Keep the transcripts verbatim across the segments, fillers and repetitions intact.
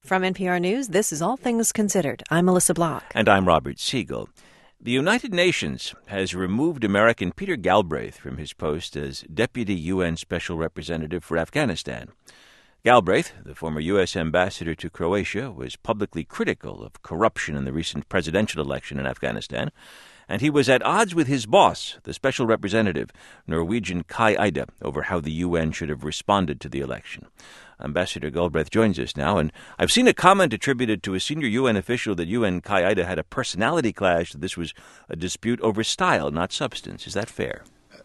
From N P R News, this is All Things Considered. I'm Melissa Block. And I'm Robert Siegel. The United Nations has removed American Peter Galbraith from his post as Deputy U N Special Representative for Afghanistan. Galbraith, the former U S ambassador to Croatia, was publicly critical of corruption in the recent presidential election in Afghanistan, and he was at odds with his boss, the special representative, Norwegian Kai Eide, over how the U N should have responded to the election. Ambassador Galbraith joins us now, and I've seen a comment attributed to a senior U N official that U N Kai Eide had a personality clash, that this was a dispute over style, not substance. Is that fair?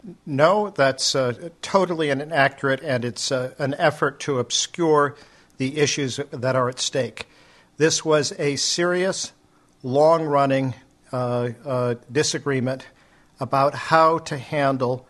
No, that's uh, totally inaccurate, and it's uh, an effort to obscure the issues that are at stake. This was a serious, long-running uh, uh, disagreement about how to handle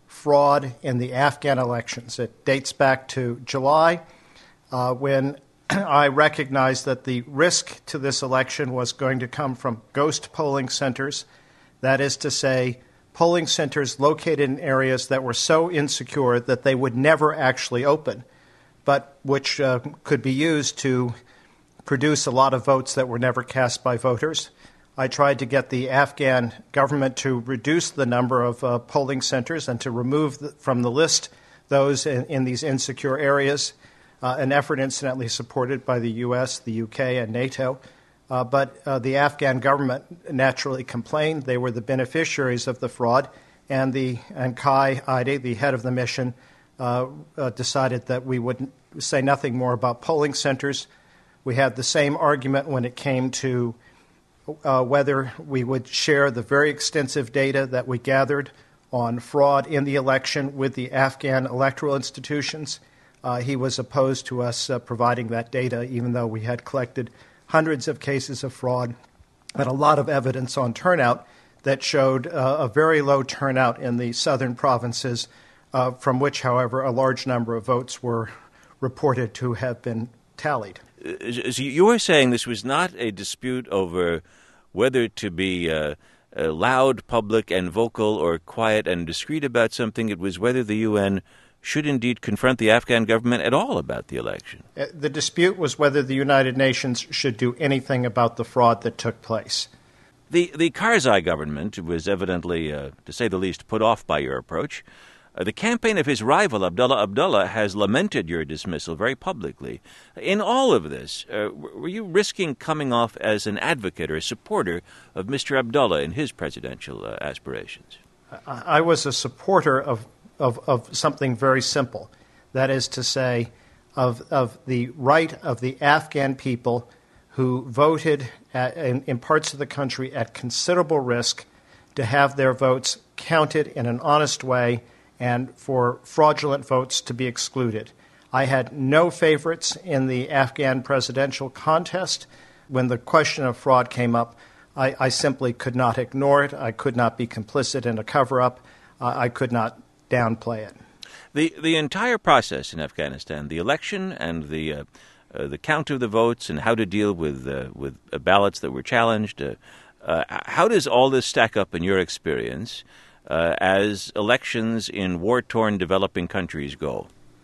fraud in the Afghan elections. It dates back to July, uh, when I recognized that the risk to this election was going to come from ghost polling centers. That is to say, polling centers located in areas that were so insecure that they would never actually open, but which uh, could be used to produce a lot of votes that were never cast by voters. I tried to get the Afghan government to reduce the number of uh, polling centers and to remove the, from the list those in, in these insecure areas, uh, an effort incidentally supported by the U S, the U K, and NATO. Uh, but uh, the Afghan government naturally complained. They were the beneficiaries of the fraud, and the and Kai Eide, the head of the mission, uh, uh, decided that we would say nothing more about polling centers. We had the same argument when it came to Uh, whether we would share the very extensive data that we gathered on fraud in the election with the Afghan electoral institutions. Uh, he was opposed to us uh, providing that data, even though we had collected hundreds of cases of fraud and a lot of evidence on turnout that showed uh, a very low turnout in the southern provinces, uh, from which, however, a large number of votes were reported to have been tallied. So you were saying this was not a dispute over whether to be uh, uh, loud, public, and vocal, or quiet and discreet about something. It was whether the U N should indeed confront the Afghan government at all about the election. The dispute was whether the United Nations should do anything about the fraud that took place. The, the Karzai government was evidently, uh, to say the least, put off by your approach. Uh, the campaign of his rival, Abdullah Abdullah, has lamented your dismissal very publicly. In all of this, uh, were you risking coming off as an advocate or a supporter of Mister Abdullah in his presidential uh, aspirations? I was a supporter of, of, of something very simple. That is to say, of, of the right of the Afghan people who voted at, in, in parts of the country at considerable risk to have their votes counted in an honest way and for fraudulent votes to be excluded. I had no favorites in the Afghan presidential contest. When the question of fraud came up, I, I simply could not ignore it. I could not be complicit in a cover-up. Uh, I could not downplay it. The the entire process in Afghanistan, the election and the uh, uh, the count of the votes and how to deal with uh, with uh, ballots that were challenged, uh, uh, how does all this stack up in your experience Uh, as elections in war-torn developing countries go?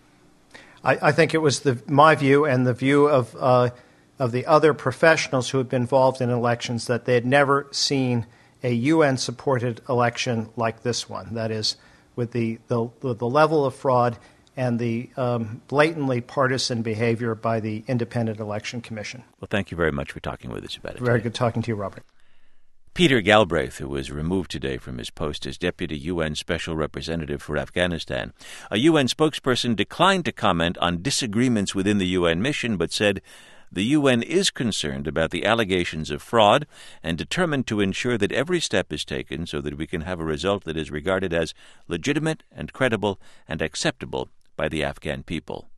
I, I think it was the, my view and the view of uh, of the other professionals who had been involved in elections that they had never seen a U N-supported election like this one. That is, with the, the, the level of fraud and the um, blatantly partisan behavior by the Independent Election Commission. Well, thank you very much for talking with us about it. Very today. good talking to you, Robert. Peter Galbraith, who was removed today from his post as Deputy U N Special Representative for Afghanistan. A U N spokesperson declined to comment on disagreements within the U N mission, but said the U N is concerned about the allegations of fraud and determined to ensure that every step is taken so that we can have a result that is regarded as legitimate and credible and acceptable by the Afghan people.